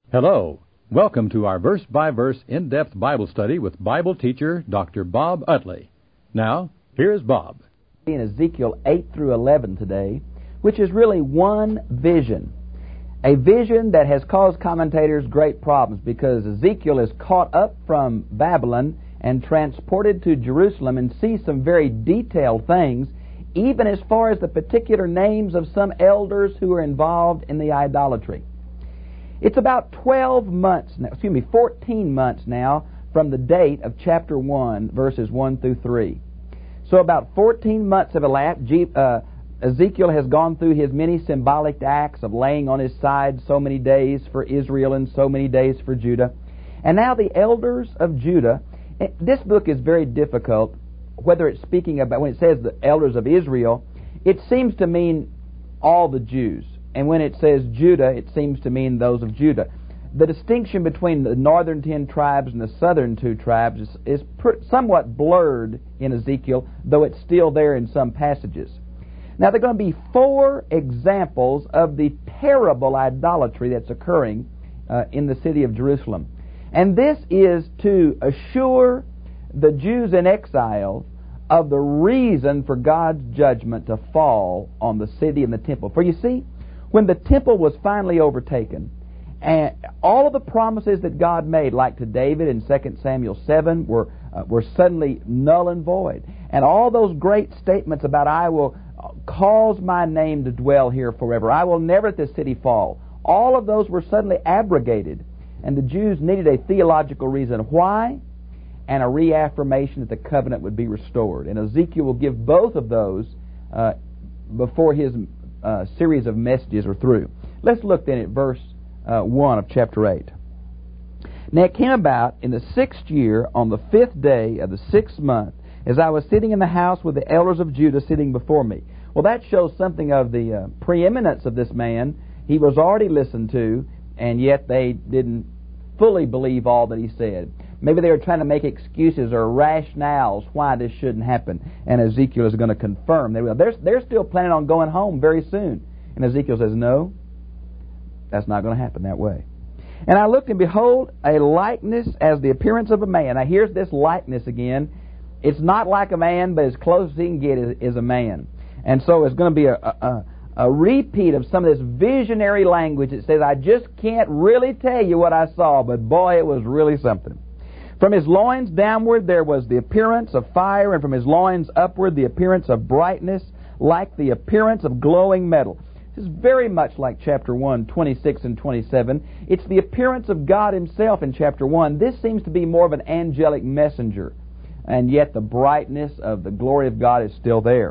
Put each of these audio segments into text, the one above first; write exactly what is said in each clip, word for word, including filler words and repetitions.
Hello. Welcome to our verse-by-verse in-depth Bible study with Bible teacher Doctor Bob Utley. Now, here's Bob. In Ezekiel eight through eleven today, which is really one vision. A vision that has caused commentators great problems because Ezekiel is caught up from Babylon and transported to Jerusalem and sees some very detailed things, even as far as the particular names of some elders who are involved in the idolatry. It's about twelve months, now, excuse me, fourteen months now from the date of chapter one, verses one through three. So about fourteen months have elapsed. Uh, Ezekiel has gone through his many symbolic acts of laying on his side so many days for Israel and so many days for Judah. And now the elders of Judah, this book is very difficult, whether it's speaking about, when it says the elders of Israel, it seems to mean all the Jews. And when it says Judah, it seems to mean those of Judah. The distinction between the northern ten tribes and the southern two tribes is, is per, somewhat blurred in Ezekiel, though it's still there in some passages. Now, there are going to be four examples of the terrible idolatry that's occurring uh, in the city of Jerusalem. And this is to assure the Jews in exile of the reason for God's judgment to fall on the city and the temple. For you see, when the temple was finally overtaken, and all of the promises that God made, like to David in Second Samuel seven, were uh, were suddenly null and void. And all those great statements about, I will cause my name to dwell here forever, I will never let this city fall, all of those were suddenly abrogated. And the Jews needed a theological reason why, and a reaffirmation that the covenant would be restored. And Ezekiel will give both of those uh, before his uh, series of messages are through. Let's look then at verse uh, one of chapter eight. Now it came about in the sixth year, on the fifth day of the sixth month, as I was sitting in the house with the elders of Judah sitting before me. Well, that shows something of the uh, preeminence of this man. He was already listened to, and yet they didn't fully believe all that he said. Maybe they were trying to make excuses or rationales why this shouldn't happen. And Ezekiel is going to confirm they will. They're, they're still planning on going home very soon. And Ezekiel says, no, that's not going to happen that way. And I looked, and behold, a likeness as the appearance of a man. Now here's this likeness again. It's not like a man, but as close as he can get is, is a man. And so it's going to be a, a, a repeat of some of this visionary language that says, I just can't really tell you what I saw, but boy, it was really something. From his loins downward there was the appearance of fire, and from his loins upward the appearance of brightness, like the appearance of glowing metal. This is very much like chapter one, twenty-six and twenty-seven. It's the appearance of God himself in chapter one. This seems to be more of an angelic messenger, and yet the brightness of the glory of God is still there.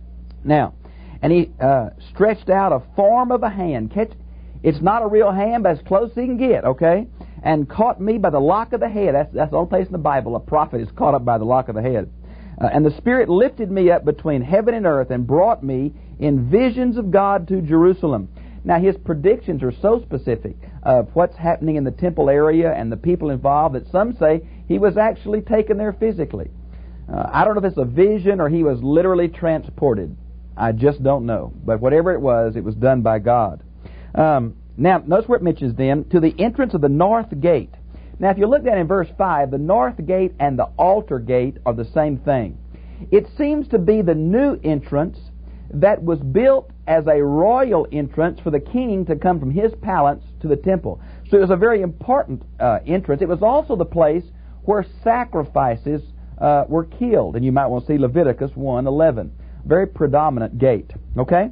Now, and he uh, stretched out a form of a hand. Catch, it's not a real hand, but as close as he can get, okay? And caught me by the lock of the head. That's, that's the only place in the Bible a prophet is caught up by the lock of the head. Uh, and the Spirit lifted me up between heaven and earth and brought me in visions of God to Jerusalem. Now, his predictions are so specific of what's happening in the temple area and the people involved that some say he was actually taken there physically. Uh, I don't know if it's a vision or he was literally transported. I just don't know. But whatever it was, it was done by God. Um, now, notice where it mentions then, to the entrance of the north gate. Now, if you look down in verse five, the north gate and the altar gate are the same thing. It seems to be the new entrance that was built as a royal entrance for the king to come from his palace to the temple. So it was a very important uh, entrance. It was also the place where sacrifices uh, were killed. And you might want to see Leviticus one eleven. Very predominant gate. Okay?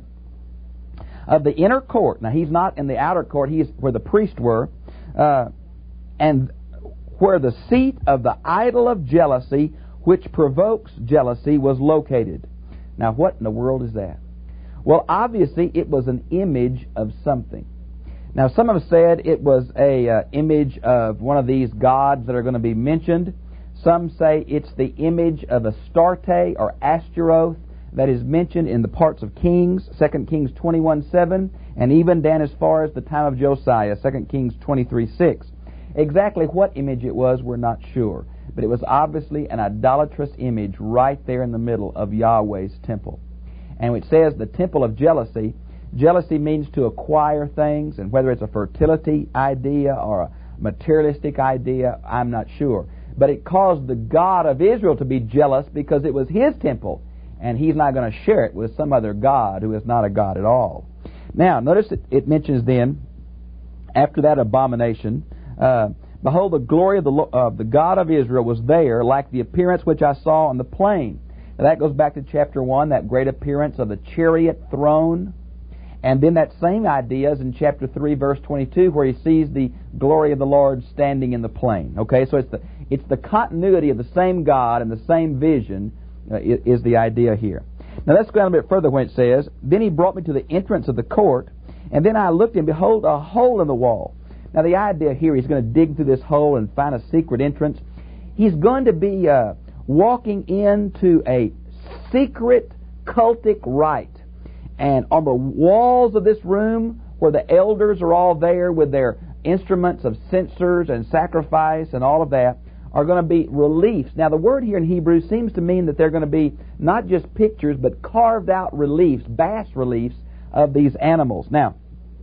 Of the inner court. Now, he's not in the outer court. He's where the priests were. Uh, and where the seat of the idol of jealousy, which provokes jealousy, was located. Now, what in the world is that? Well, obviously, it was an image of something. Now, some have said it was a uh, image of one of these gods that are going to be mentioned. Some say it's the image of Astarte or Astaroth that is mentioned in the parts of Kings, Second Kings twenty-one seven, and even down as far as the time of Josiah, Second Kings twenty-three six. Exactly what image it was, we're not sure. But it was obviously an idolatrous image right there in the middle of Yahweh's temple. And it says the temple of jealousy. jealousy means to acquire things, and whether it's a fertility idea or a materialistic idea, I'm not sure. But it caused the God of Israel to be jealous because it was His temple, and He's not going to share it with some other God who is not a God at all. Now, notice it, it mentions then, after that abomination, uh, behold, the glory of the, of the God of Israel was there, like the appearance which I saw on the plain. Now, that goes back to chapter one, that great appearance of the chariot throne. And then that same idea is in chapter three, verse twenty-two, where he sees the glory of the Lord standing in the plain. Okay, so it's the it's the continuity of the same God and the same vision uh, is the idea here. Now let's go down a bit further when it says, then he brought me to the entrance of the court, and then I looked, and behold, a hole in the wall. Now the idea here, he's going to dig through this hole and find a secret entrance. He's going to be uh, walking into a secret cultic rite. And on the walls of this room, where the elders are all there with their instruments of censers and sacrifice and all of that, are going to be reliefs. Now the word here in Hebrew seems to mean that they're going to be not just pictures, but carved out reliefs, bas reliefs of these animals. Now,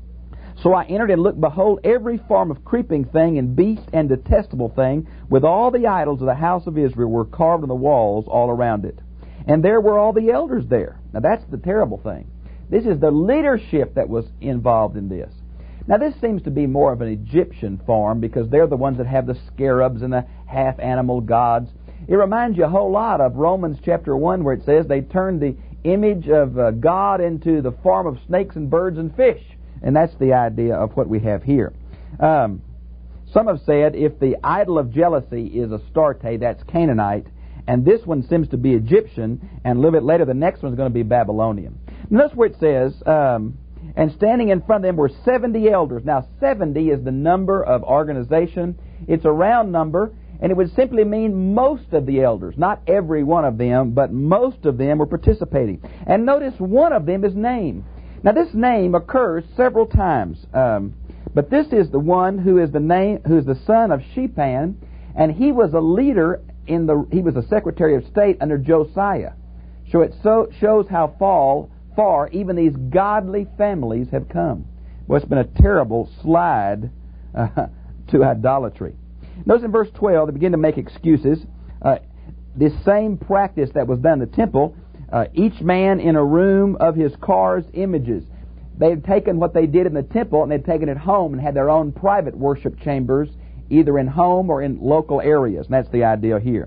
so I entered and looked, behold, every form of creeping thing and beast and detestable thing, with all the idols of the house of Israel, were carved on the walls all around it. And there were all the elders there. Now that's the terrible thing. This is the leadership that was involved in this. Now this seems to be more of an Egyptian form, because they're the ones that have the scarabs and the half-animal gods. It reminds you a whole lot of Romans chapter one, where it says they turned the image of uh, God into the form of snakes and birds and fish. And that's the idea of what we have here. Um, some have said if the idol of jealousy is Astarte, that's Canaanite, and this one seems to be Egyptian, and a little bit later the next one is going to be Babylonian. Notice where it says, um, and standing in front of them were seventy elders. Now seventy is the number of organization. It's a round number, and it would simply mean most of the elders. Not every one of them, but most of them were participating. And notice one of them is named. Now this name occurs several times, um, but this is the one who is the name, who is the son of Shaphan, and he was a leader in the. He was a Secretary of State under Josiah. So it so shows how far, far even these godly families have come. Well, it's been a terrible slide uh, to idolatry. Notice in verse twelve, they begin to make excuses. Uh, this same practice that was done in the temple. Uh, each man in a room of his car's images. They had taken what they did in the temple and they'd taken it home and had their own private worship chambers, either in home or in local areas. And that's the idea here.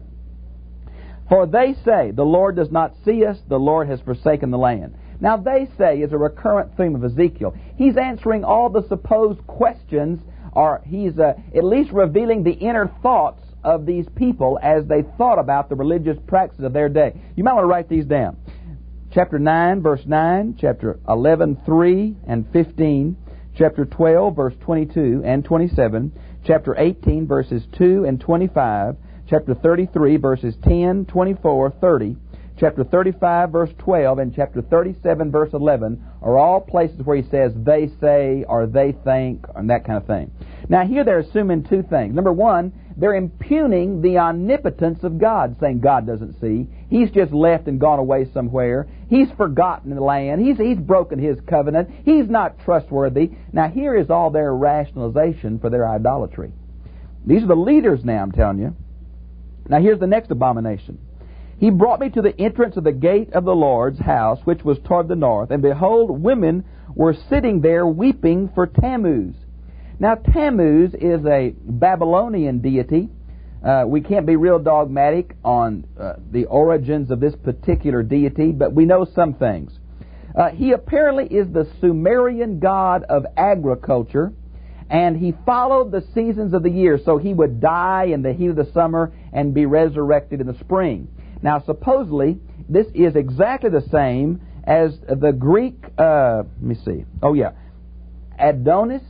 For they say, the Lord does not see us, the Lord has forsaken the land. Now they say is a recurrent theme of Ezekiel. He's answering all the supposed questions, or he's uh, at least revealing the inner thoughts of these people as they thought about the religious practices of their day. You might want to write these down. Chapter nine, verse nine, chapter eleven, three and fifteen, chapter twelve, verse twenty-two and twenty-seven, chapter eighteen, verses two and twenty-five, chapter thirty-three, verses ten, twenty-four, thirty, chapter thirty-five, verse twelve, and chapter thirty-seven, verse eleven are all places where he says they say or they think and that kind of thing. Now here they're assuming two things. Number one, they're impugning the omnipotence of God, saying God doesn't see. He's just left and gone away somewhere. He's forgotten the land. He's, he's broken His covenant. He's not trustworthy. Now here is all their rationalization for their idolatry. These are the leaders now, I'm telling you. Now here's the next abomination. He brought me to the entrance of the gate of the Lord's house, which was toward the north, and behold, women were sitting there weeping for Tammuz. Now, Tammuz is a Babylonian deity. Uh, we can't be real dogmatic on uh, the origins of this particular deity, but we know some things. Uh, he apparently is the Sumerian god of agriculture, and he followed the seasons of the year, so he would die in the heat of the summer and be resurrected in the spring. Now, supposedly, this is exactly the same as the Greek, uh, let me see, oh yeah, Adonis,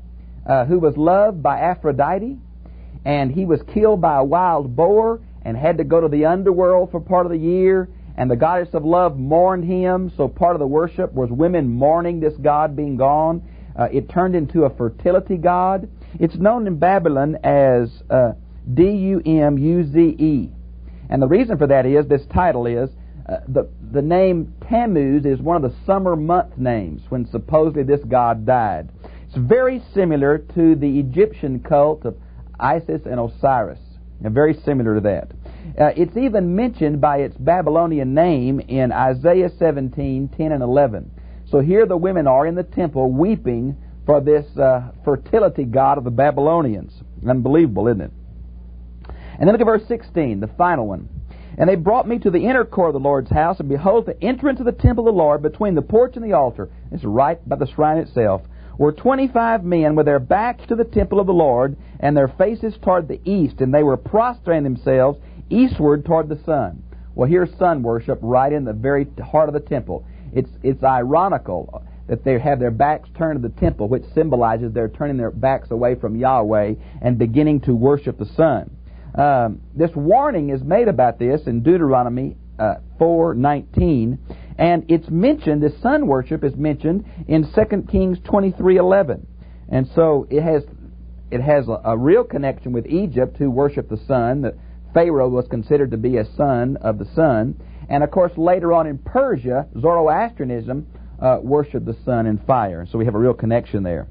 Uh, who was loved by Aphrodite, and he was killed by a wild boar and had to go to the underworld for part of the year, and the goddess of love mourned him, so part of the worship was women mourning this god being gone. Uh, it turned into a fertility god. It's known in Babylon as uh, D U M U Z E. And the reason for that is, this title is, Uh, the, the name Tammuz is one of the summer month names when supposedly this god died. It's very similar to the Egyptian cult of Isis and Osiris. And very similar to that. Uh, it's even mentioned by its Babylonian name in Isaiah seventeen, ten and eleven. So here the women are in the temple weeping for this uh, fertility god of the Babylonians. Unbelievable, isn't it? And then look at verse sixteen, the final one. And they brought me to the inner court of the Lord's house, and behold, the entrance of the temple of the Lord, between the porch and the altar, it's right by the shrine itself, were twenty-five men with their backs to the temple of the Lord, and their faces toward the east, and they were prostrating themselves eastward toward the sun. Well, here's sun worship right in the very heart of the temple. It's it's ironical that they have their backs turned to the temple, which symbolizes they're turning their backs away from Yahweh and beginning to worship the sun. Um, this warning is made about this in Deuteronomy uh, four nineteen, and it's mentioned, this sun worship is mentioned in Second Kings twenty-three eleven. And so it has it has a, a real connection with Egypt, who worshiped the sun. That Pharaoh was considered to be a son of the sun. And of course later on in Persia, Zoroastrianism uh, worshipped the sun and fire. So we have a real connection there.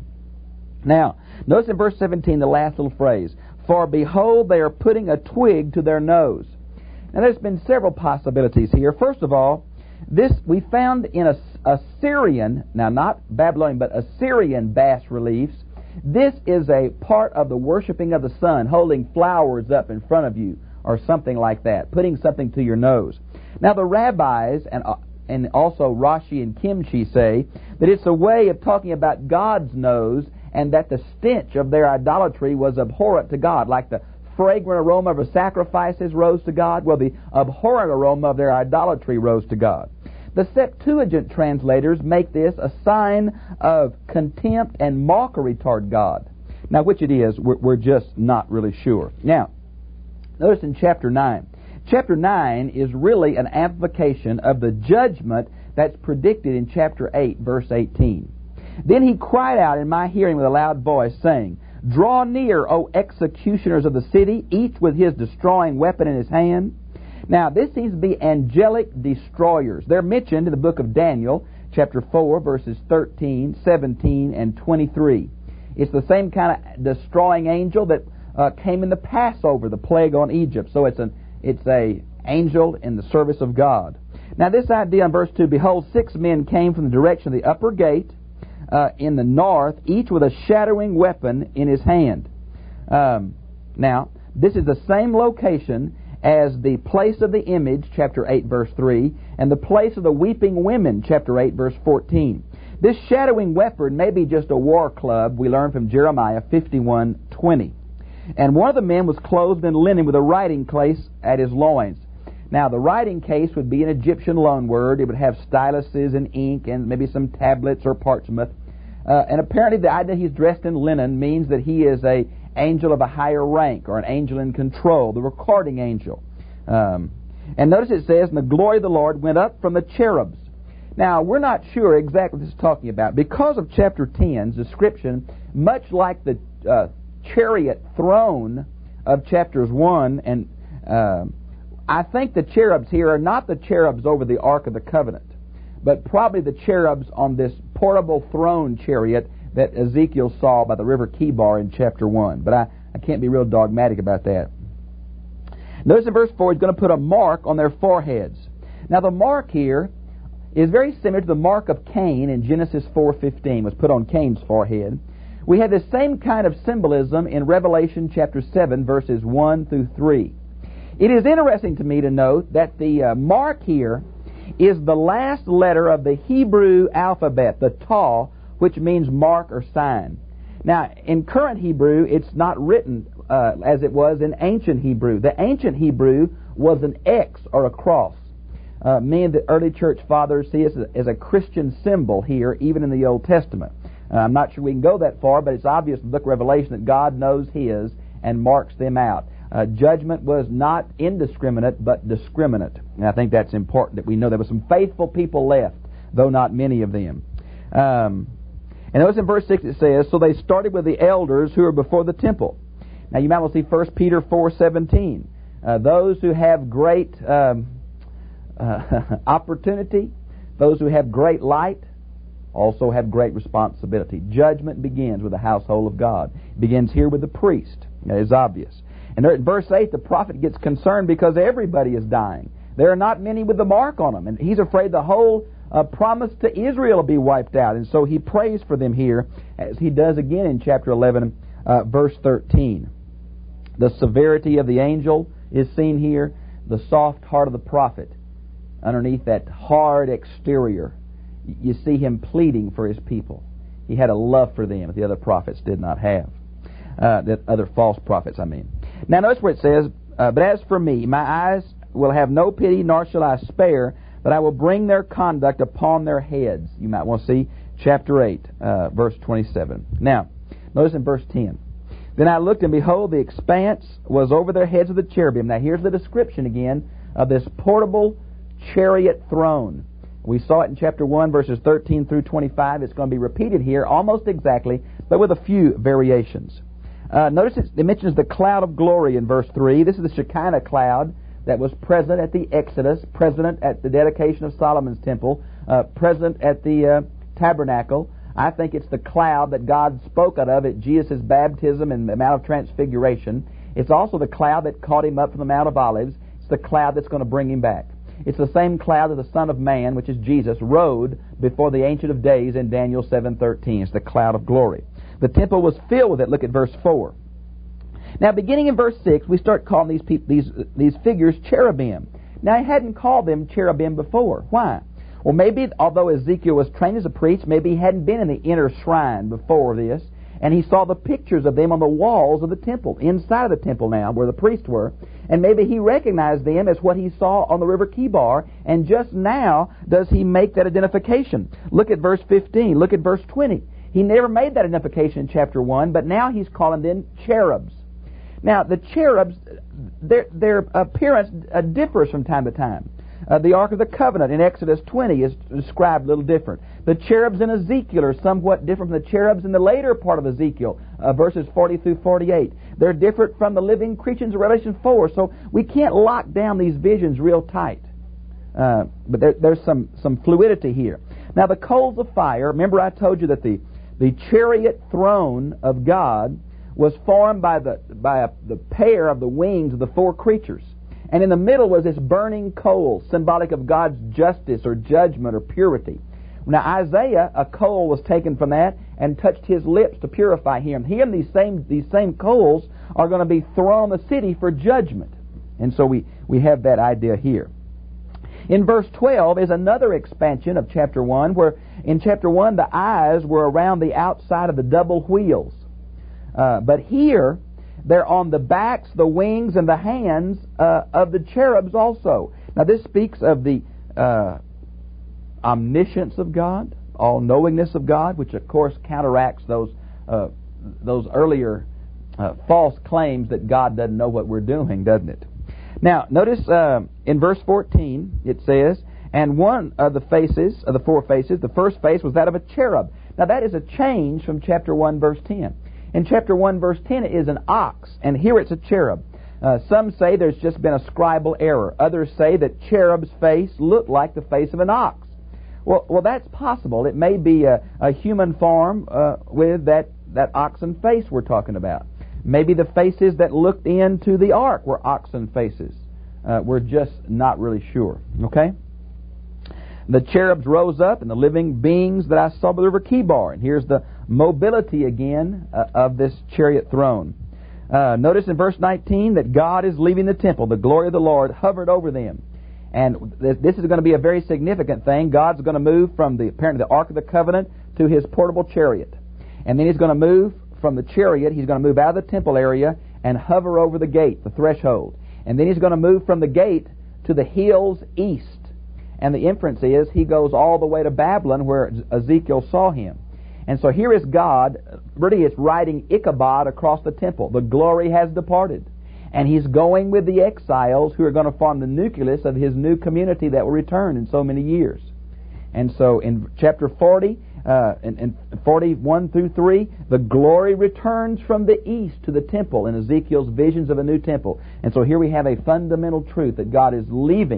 Now, notice in verse seventeen the last little phrase. For behold, they are putting a twig to their nose. Now, there's been several possibilities here. First of all, this we found in a Assyrian, now not Babylonian, but Assyrian bas reliefs. This is a part of the worshiping of the sun, holding flowers up in front of you, or something like that, putting something to your nose. Now, the rabbis and uh, and also Rashi and Kimchi say that it's a way of talking about God's nose, and that the stench of their idolatry was abhorrent to God, like the fragrant aroma of the sacrifices rose to God. Well, the abhorrent aroma of their idolatry rose to God. The Septuagint translators make this a sign of contempt and mockery toward God. Now, which it is, we're, we're just not really sure. Now, notice in chapter nine. Chapter nine is really an amplification of the judgment that's predicted in chapter eight, verse eighteen. Then he cried out in my hearing with a loud voice, saying, Draw near, O executioners of the city, each with his destroying weapon in his hand. Now, this seems to be angelic destroyers. They're mentioned in the book of Daniel, chapter four, verses thirteen, seventeen, and twenty-three. It's the same kind of destroying angel that uh, came in the Passover, the plague on Egypt. So it's an it's a angel in the service of God. Now, this idea in verse two, Behold, six men came from the direction of the upper gate, Uh, in the north, each with a shadowing weapon in his hand. Um, now, this is the same location as the place of the image, chapter eight, verse three, and the place of the weeping women, chapter eight, verse fourteen. This shadowing weapon may be just a war club, we learn from Jeremiah fifty-one twenty. And one of the men was clothed in linen with a writing case at his loins. Now, the writing case would be an Egyptian loan word. It would have styluses and ink and maybe some tablets or parchment. Uh, and apparently the idea he's dressed in linen means that he is a angel of a higher rank, or an angel in control, the recording angel. Um, and notice it says, And the glory of the Lord went up from the cherubs. Now, we're not sure exactly what this is talking about. Because of chapter ten's description, much like the uh, chariot throne of chapters one, and uh, I think the cherubs here are not the cherubs over the Ark of the Covenant, but probably the cherubs on this portable throne chariot that Ezekiel saw by the river Kibar in chapter one. But I, I can't be real dogmatic about that. Notice in verse four, he's going to put a mark on their foreheads. Now, the mark here is very similar to the mark of Cain in Genesis four fifteen, was put on Cain's forehead. We have the same kind of symbolism in Revelation chapter seven, verses one through three. It is interesting to me to note that the uh, mark here is the last letter of the Hebrew alphabet, the Taw, which means mark or sign. Now, in current Hebrew, it's not written uh, as it was in ancient Hebrew. The ancient Hebrew was an X or a cross. Uh, many of the early church fathers see it as a Christian symbol here, even in the Old Testament. Uh, I'm not sure we can go that far, but it's obvious in the book of Revelation that God knows His and marks them out. Uh, judgment was not indiscriminate, but discriminate. And I think that's important, that we know there were some faithful people left, though not many of them. Um, and notice in verse six it says, So they started with the elders who were before the temple. Now you might want to see First Peter four seventeen. Uh, those who have great um, uh, opportunity, those who have great light, also have great responsibility. Judgment begins with the household of God. It begins here with the priest. That is obvious. And there, in verse eight, the prophet gets concerned because everybody is dying. There are not many with the mark on them. And he's afraid the whole uh, promise to Israel will be wiped out. And so he prays for them here, as he does again in chapter eleven, uh, verse thirteen. The severity of the angel is seen here. The soft heart of the prophet underneath that hard exterior. You see him pleading for his people. He had a love for them that the other prophets did not have. Uh, that other false prophets, I mean. Now notice where it says, uh, but as for me, my eyes will have no pity, nor shall I spare, but I will bring their conduct upon their heads. You might want to see chapter eight, uh, verse twenty-seven. Now, notice in verse ten. Then I looked, and behold, the expanse was over their heads of the cherubim. Now here's the description again of this portable chariot throne. We saw it in chapter one, verses thirteen through twenty-five. It's going to be repeated here almost exactly, but with a few variations. Uh, notice it, it mentions the cloud of glory in verse three. This is the Shekinah cloud that was present at the Exodus, present at the dedication of Solomon's temple, uh, present at the uh, tabernacle. I think it's the cloud that God spoke out of at Jesus' baptism and the Mount of Transfiguration. It's also the cloud that caught him up from the Mount of Olives. It's the cloud that's going to bring him back. It's the same cloud that the Son of Man, which is Jesus, rode before the Ancient of Days in Daniel seven thirteen. It's the cloud of glory. The temple was filled with it. Look at verse four. Now, beginning in verse six, we start calling these people, these these figures cherubim. Now, he hadn't called them cherubim before. Why? Well, maybe, although Ezekiel was trained as a priest, maybe he hadn't been in the inner shrine before this, and he saw the pictures of them on the walls of the temple, inside of the temple now, where the priests were, and maybe he recognized them as what he saw on the river Kibar, and just now does he make that identification. Look at verse fifteen. Look at verse twenty. He never made that identification in chapter one, but now he's calling them cherubs. Now, the cherubs, their, their appearance uh, differs from time to time. Uh, the Ark of the Covenant in Exodus twenty is described a little different. The cherubs in Ezekiel are somewhat different from the cherubs in the later part of Ezekiel, uh, verses forty through forty-eight. They're different from the living creatures of Revelation four, so we can't lock down these visions real tight. Uh, but there, there's some, some fluidity here. Now, the coals of fire, remember I told you that the, the chariot throne of God was formed by the by a, the pair of the wings of the four creatures. And in the middle was this burning coal, symbolic of God's justice or judgment or purity. Now Isaiah, a coal was taken from that and touched his lips to purify him. Here, these same these same coals are going to be thrown on the city for judgment. And so we, we have that idea here. In verse twelve is another expansion of chapter one, where in chapter one the eyes were around the outside of the double wheels. Uh, but here, they're on the backs, the wings, and the hands uh, of the cherubs also. Now, this speaks of the uh, omniscience of God, all-knowingness of God, which, of course, counteracts those uh, those earlier uh, false claims that God doesn't know what we're doing, doesn't it? Now, notice uh, in verse fourteen, it says, and one of the faces, of the four faces, the first face was that of a cherub. Now, that is a change from chapter one, verse ten. In chapter one, verse ten, it is an ox, and here it's a cherub. Uh, some say there's just been a scribal error. Others say that cherub's face looked like the face of an ox. Well, well, that's possible. It may be a, a human form uh, with that, that oxen face we're talking about. Maybe the faces that looked into the ark were oxen faces. Uh, we're just not really sure. Okay? The cherubs rose up, and the living beings that I saw by the river Kibar. And here's the mobility again uh, of this chariot throne. Uh, notice in verse nineteen that God is leaving the temple. The glory of the Lord hovered over them. And th- this is going to be a very significant thing. God's going to move from the apparently the Ark of the Covenant to His portable chariot. And then He's going to move from the chariot, He's going to move out of the temple area and hover over the gate, the threshold. And then He's going to move from the gate to the hills east. And the inference is He goes all the way to Babylon where Ezekiel saw Him. And so here is God, really it's riding Ichabod across the temple. The glory has departed. And He's going with the exiles who are going to form the nucleus of His new community that will return in so many years. And so in chapter forty, uh, in, in forty-one through three, the glory returns from the east to the temple in Ezekiel's visions of a new temple. And so here we have a fundamental truth that God is leaving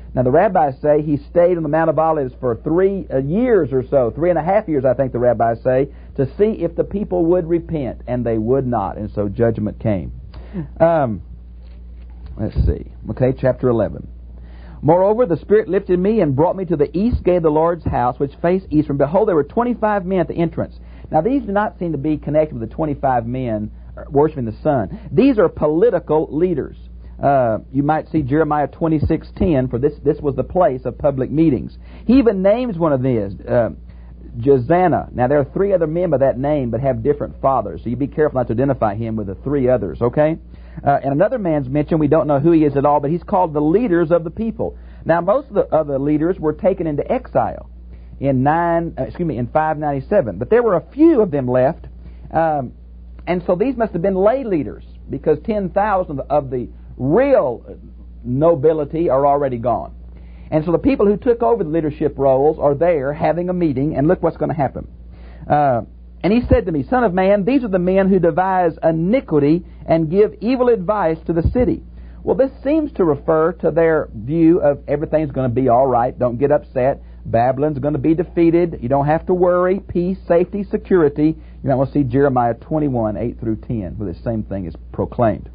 Now, the rabbis say he stayed on the Mount of Olives for three uh, years or so, three and a half years, I think the rabbis say, to see if the people would repent, and they would not, and so judgment came. Um, let's see. Okay, chapter eleven. Moreover, the Spirit lifted me and brought me to the east gate of the Lord's house, which faced eastward. Behold, there were twenty-five men at the entrance. Now, these do not seem to be connected with the twenty-five men worshiping the sun. These are political leaders. Uh, you might see Jeremiah twenty-six ten, for this this was the place of public meetings. He even names one of these, uh, Jezana. Now, there are three other men by that name, but have different fathers, so you be careful not to identify him with the three others, okay? Uh, and another man's mentioned, we don't know who he is at all, but he's called the leaders of the people. Now, most of the other leaders were taken into exile in nine, uh, excuse me, in five ninety-seven, but there were a few of them left, um, and so these must have been lay leaders, because ten thousand of the real nobility are already gone. And so the people who took over the leadership roles are there having a meeting, and look what's going to happen. Uh, and he said to me, Son of man, these are the men who devise iniquity and give evil advice to the city. Well, this seems to refer to their view of everything's going to be all right, don't get upset, Babylon's going to be defeated, you don't have to worry, peace, safety, security. You know, we'll see Jeremiah twenty-one, eight through ten, where the same thing is proclaimed.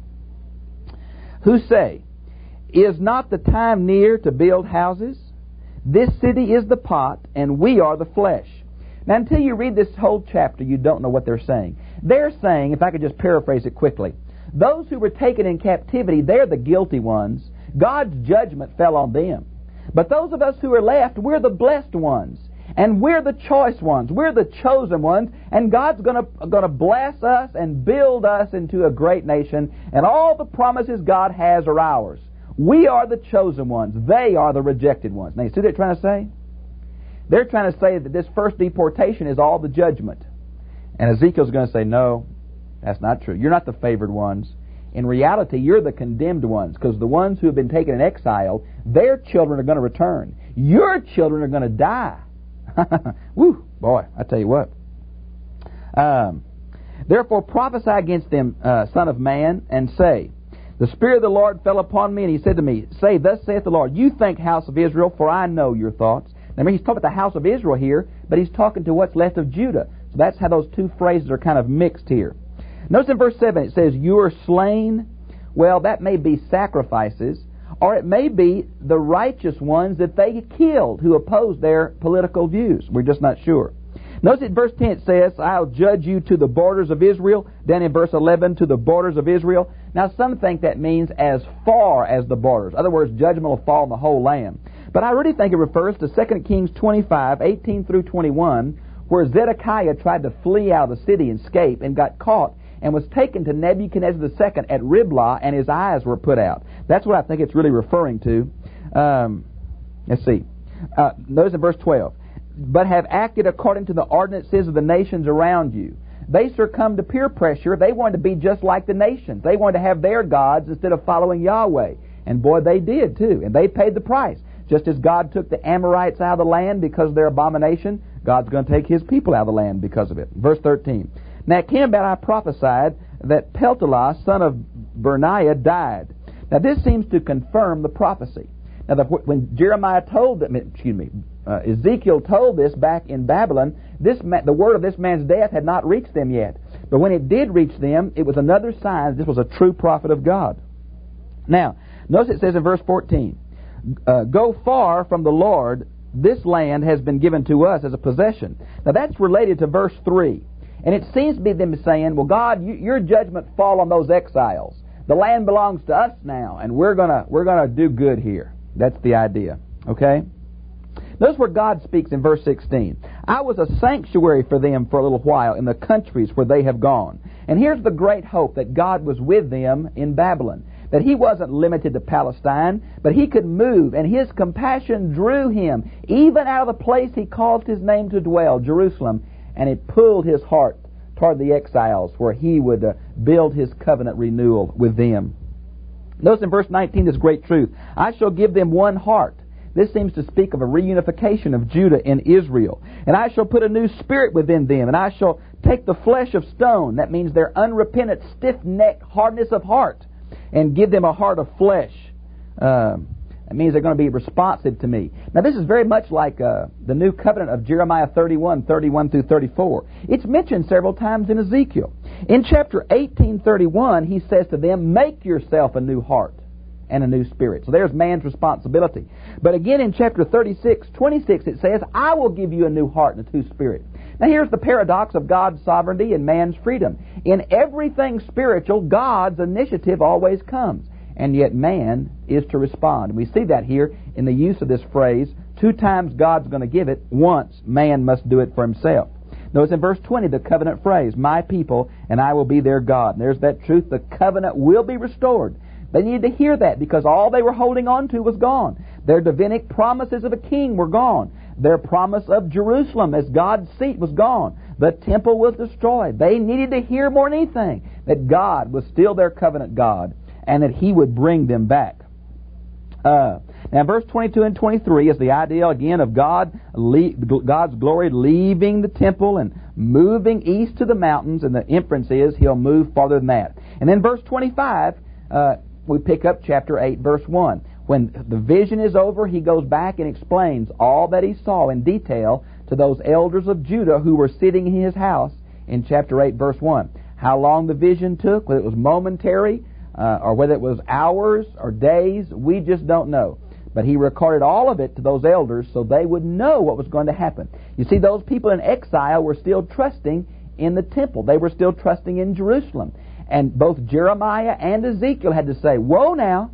Who say, Is not the time near to build houses? This city is the pot, and we are the flesh. Now, until you read this whole chapter, you don't know what they're saying. They're saying, if I could just paraphrase it quickly, those who were taken in captivity, they're the guilty ones. God's judgment fell on them. But those of us who are left, we're the blessed ones. And we're the choice ones. We're the chosen ones. And God's going to going to bless us and build us into a great nation. And all the promises God has are ours. We are the chosen ones. They are the rejected ones. Now, you see what they're trying to say? They're trying to say that this first deportation is all the judgment. And Ezekiel's going to say, no, that's not true. You're not the favored ones. In reality, you're the condemned ones, because the ones who have been taken in exile, their children are going to return. Your children are going to die. Woo, boy, I tell you what. Um, Therefore prophesy against them, uh, Son of man, and say, The Spirit of the Lord fell upon me, and he said to me, Say, thus saith the Lord, You think, house of Israel, for I know your thoughts. Now, remember, he's talking about the house of Israel here, but he's talking to what's left of Judah. So that's how those two phrases are kind of mixed here. Notice in verse seven, it says, You are slain. Well, that may be sacrifices, or it may be the righteous ones that they killed who opposed their political views. We're just not sure. Notice in verse ten it says, I'll judge you to the borders of Israel. Then in verse eleven, to the borders of Israel. Now, some think that means as far as the borders. In other words, judgment will fall on the whole land. But I really think it refers to Second Kings twenty-five, eighteen through twenty-one, where Zedekiah tried to flee out of the city and escape and got caught and was taken to Nebuchadnezzar the Second at Riblah, and his eyes were put out. That's what I think it's really referring to. Um, let's see. Uh, notice in verse twelve. But have acted according to the ordinances of the nations around you. They succumbed to peer pressure. They wanted to be just like the nations. They wanted to have their gods instead of following Yahweh. And boy, they did too. And they paid the price. Just as God took the Amorites out of the land because of their abomination, God's going to take His people out of the land because of it. Verse thirteen. Now it came about, I prophesied, that Peltilah, son of Berniah, died. Now this seems to confirm the prophecy. Now the, when Jeremiah told them, excuse me, uh, Ezekiel told this back in Babylon, this ma- the word of this man's death had not reached them yet. But when it did reach them, it was another sign this was a true prophet of God. Now, notice it says in verse fourteen, uh, Go far from the Lord, this land has been given to us as a possession. Now that's related to verse three. And it seems to be them saying, well, God, you, your judgment fall on those exiles. The land belongs to us now, and we're gonna we're gonna do good here. That's the idea. Okay? Notice where God speaks in verse sixteen. I was a sanctuary for them for a little while in the countries where they have gone. And here's the great hope, that God was with them in Babylon. That He wasn't limited to Palestine, but He could move, and His compassion drew Him even out of the place He caused His name to dwell, Jerusalem, and it pulled His heart toward the exiles, where He would uh, build His covenant renewal with them. Notice in verse nineteen this great truth. I shall give them one heart. This seems to speak of a reunification of Judah and Israel. And I shall put a new spirit within them, and I shall take the flesh of stone, that means their unrepentant, stiff-necked hardness of heart, and give them a heart of flesh. Um, That means they're going to be responsive to me. Now, this is very much like uh, the new covenant of Jeremiah thirty-one, thirty-one through thirty-four. It's mentioned several times in Ezekiel. In chapter eighteen thirty-one, he says to them, make yourself a new heart and a new spirit. So there's man's responsibility. But again in chapter thirty-six, twenty-six, it says, I will give you a new heart and a new spirit. Now here's the paradox of God's sovereignty and man's freedom. In everything spiritual, God's initiative always comes. And yet man is to respond. And we see that here in the use of this phrase, two times God's going to give it, once man must do it for himself. Notice in verse twenty, the covenant phrase, my people, and I will be their God. And there's that truth, the covenant will be restored. They needed to hear that because all they were holding on to was gone. Their Davidic promises of a king were gone. Their promise of Jerusalem as God's seat was gone. The temple was destroyed. They needed to hear more than anything that God was still their covenant God, and that He would bring them back. Uh, now, verse twenty-two and twenty-three is the idea again of God, God's glory leaving the temple and moving east to the mountains, and the inference is He'll move farther than that. And then verse twenty-five, uh, we pick up chapter eight, verse one. When the vision is over, He goes back and explains all that He saw in detail to those elders of Judah who were sitting in His house in chapter eight, verse one. How long the vision took, whether it was momentary, Uh, or whether it was hours or days, we just don't know. But He recorded all of it to those elders so they would know what was going to happen. You see, those people in exile were still trusting in the temple. They were still trusting in Jerusalem. And both Jeremiah and Ezekiel had to say, whoa now,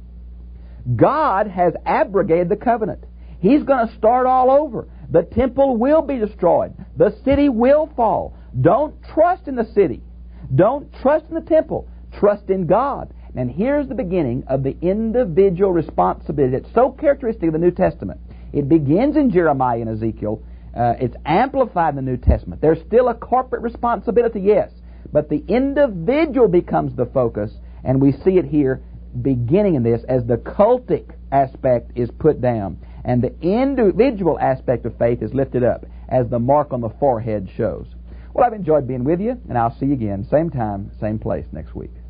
God has abrogated the covenant. He's going to start all over. The temple will be destroyed. The city will fall. Don't trust in the city. Don't trust in the temple. Trust in God. And here's the beginning of the individual responsibility that's so characteristic of the New Testament. It begins in Jeremiah and Ezekiel. Uh, it's amplified in the New Testament. There's still a corporate responsibility, yes, but the individual becomes the focus, and we see it here beginning in this as the cultic aspect is put down, and the individual aspect of faith is lifted up, as the mark on the forehead shows. Well, I've enjoyed being with you, and I'll see you again, same time, same place next week.